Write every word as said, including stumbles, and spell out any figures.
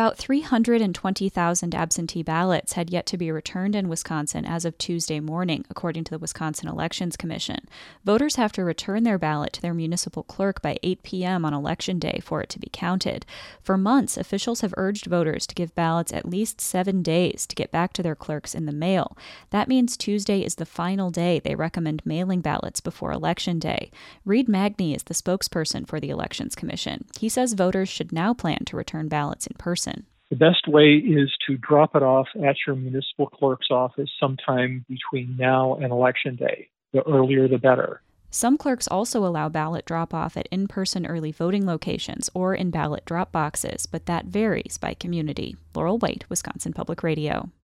About three hundred twenty thousand absentee ballots had yet to be returned in Wisconsin as of Tuesday morning, according to the Wisconsin Elections Commission. Voters have to return their ballot to their municipal clerk by eight p.m. on Election Day for it to be counted. For months, officials have urged voters to give ballots at least seven days to get back to their clerks in the mail. That means Tuesday is the final day they recommend mailing ballots before Election Day. Reed Magny is the spokesperson for the Elections Commission. He says voters should now plan to return ballots in person. Person. The best way is to drop it off at your municipal clerk's office sometime between now and Election Day. The earlier, the better. Some clerks also allow ballot drop-off at in-person early voting locations or in ballot drop boxes, but that varies by community. Laurel White, Wisconsin Public Radio.